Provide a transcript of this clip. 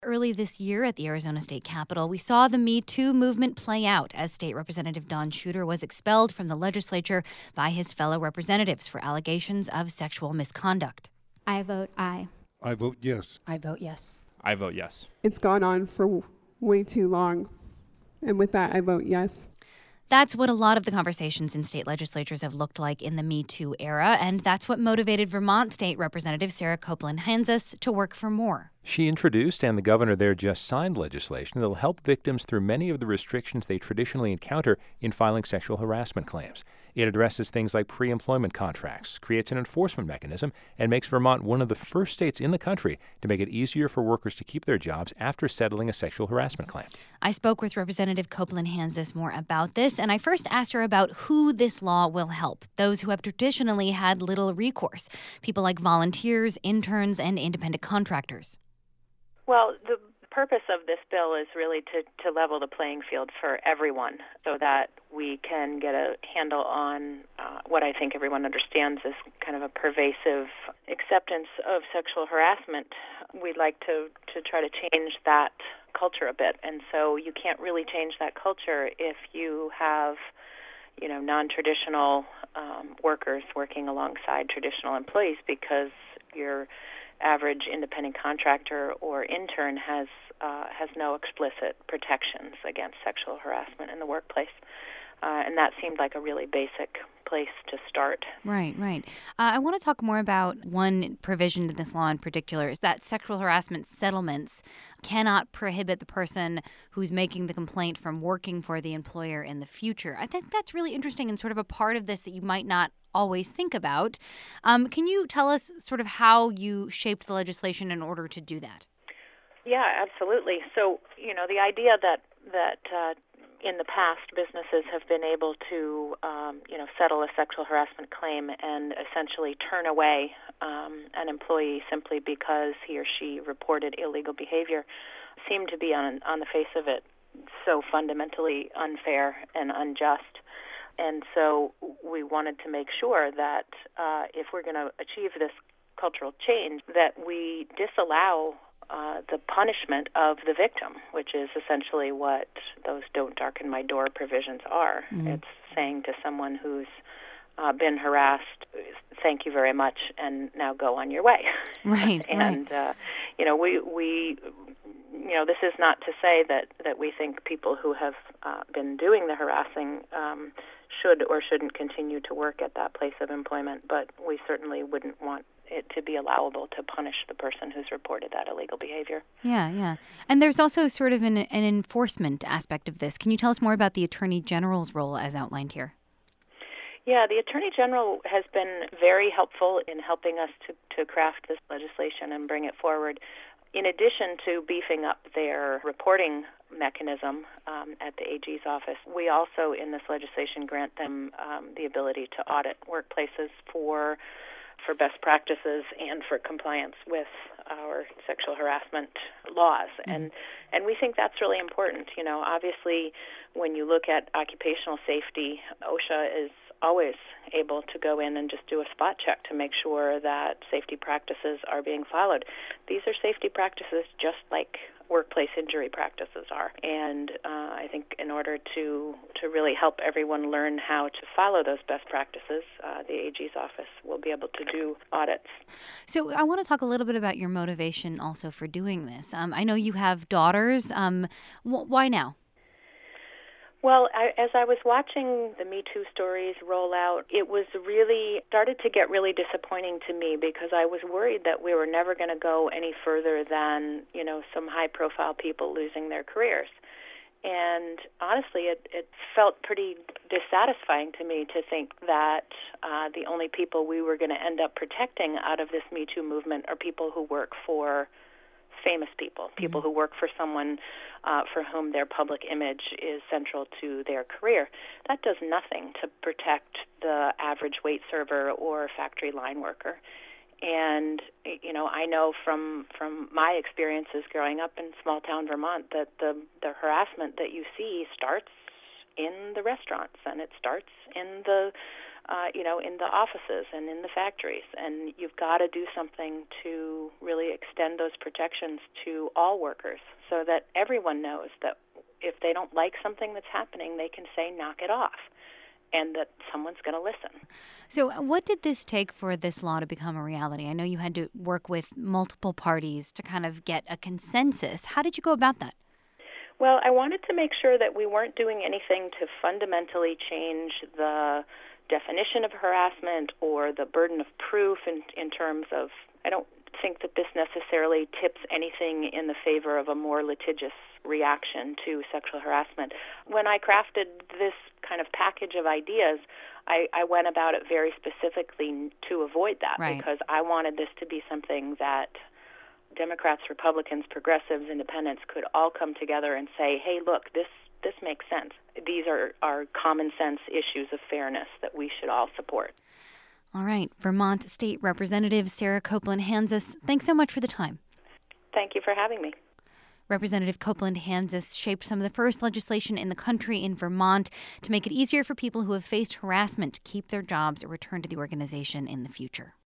Early this year at the Arizona State Capitol, we saw the Me Too movement play out as State Representative Don Shooter was expelled from the legislature by his fellow representatives for allegations of sexual misconduct. I vote aye. I vote yes. I vote yes. I vote yes. It's gone on for way too long. And with that, I vote yes. That's what a lot of the conversations in state legislatures have looked like in the Me Too era, and that's what motivated Vermont State Representative Sarah Copeland-Hanzus to work for more. She introduced, and the governor there just signed, legislation that will help victims through many of the restrictions they traditionally encounter in filing sexual harassment claims. It addresses things like pre-employment contracts, creates an enforcement mechanism, and makes Vermont one of the first states in the country to make it easier for workers to keep their jobs after settling a sexual harassment claim. I spoke with Representative Copeland-Hanzus more about this, and I first asked her about who this law will help, those who have traditionally had little recourse, people like volunteers, interns, and independent contractors. Well, the purpose of this bill is really to level the playing field for everyone so that we can get a handle on what I think everyone understands as kind of a pervasive acceptance of sexual harassment. We'd like to try to change that culture a bit. And so you can't really change that culture if you have, non-traditional workers working alongside traditional employees, because your average independent contractor or intern has no explicit protections against sexual harassment in the workplace. And that seemed like a really basic place to start. Right. I want to talk more about one provision in this law in particular, is that sexual harassment settlements cannot prohibit the person who's making the complaint from working for the employer in the future. I think that's really interesting and sort of a part of this that you might not always think about. Can you tell us sort of how you shaped the legislation in order to do that? Yeah, absolutely. So, the idea that in the past, businesses have been able to, settle a sexual harassment claim and essentially turn away an employee simply because he or she reported illegal behavior seemed to be, on the face of it, so fundamentally unfair and unjust. And so we wanted to make sure that if we're going to achieve this cultural change, that we disallow the punishment of the victim, which is essentially what those "don't darken my door" provisions are. Mm-hmm. It's saying to someone who's been harassed, thank you very much, and now go on your way. Right. And, we this is not to say that we think people who have been doing the harassing should or shouldn't continue to work at that place of employment, but we certainly wouldn't want it to be allowable to punish the person who's reported that illegal behavior. Yeah. And there's also sort of an enforcement aspect of this. Can you tell us more about the Attorney General's role as outlined here? Yeah, the Attorney General has been very helpful in helping us to craft this legislation and bring it forward. In addition to beefing up their reporting mechanism at the AG's office, we also, in this legislation, grant them the ability to audit workplaces for best practices and for compliance with our sexual harassment laws. Mm-hmm. And we think that's really important. Obviously, when you look at occupational safety, OSHA is always able to go in and just do a spot check to make sure that safety practices are being followed. These are safety practices just like workplace injury practices are. And I think in order to really help everyone learn how to follow those best practices, the AG's office will be able to do audits. So I want to talk a little bit about your motivation also for doing this. I know you have daughters. Why now? Well, as I was watching the Me Too stories roll out, it was really started to get really disappointing to me because I was worried that we were never going to go any further than, some high-profile people losing their careers. And honestly, it felt pretty dissatisfying to me to think that the only people we were going to end up protecting out of this Me Too movement are people who work for famous people who work for someone for whom their public image is central to their career. That does nothing to protect the average wait server or factory line worker. And, I know from my experiences growing up in small-town Vermont that the harassment that you see starts in the restaurants and it starts in the in the offices and in the factories. And you've got to do something to really extend those protections to all workers so that everyone knows that if they don't like something that's happening, they can say, knock it off, and that someone's going to listen. So what did this take for this law to become a reality? I know you had to work with multiple parties to kind of get a consensus. How did you go about that? Well, I wanted to make sure that we weren't doing anything to fundamentally change the definition of harassment or the burden of proof in terms of, I don't think that this necessarily tips anything in the favor of a more litigious reaction to sexual harassment. When I crafted this kind of package of ideas, I went about it very specifically to avoid that, right, because I wanted this to be something that Democrats, Republicans, progressives, independents could all come together and say, hey, look, this makes sense. These are common sense issues of fairness that we should all support. All right. Vermont State Representative Sarah Copeland-Hanzus, thanks so much for the time. Thank you for having me. Representative Copeland-Hanzus shaped some of the first legislation in the country in Vermont to make it easier for people who have faced harassment to keep their jobs or return to the organization in the future.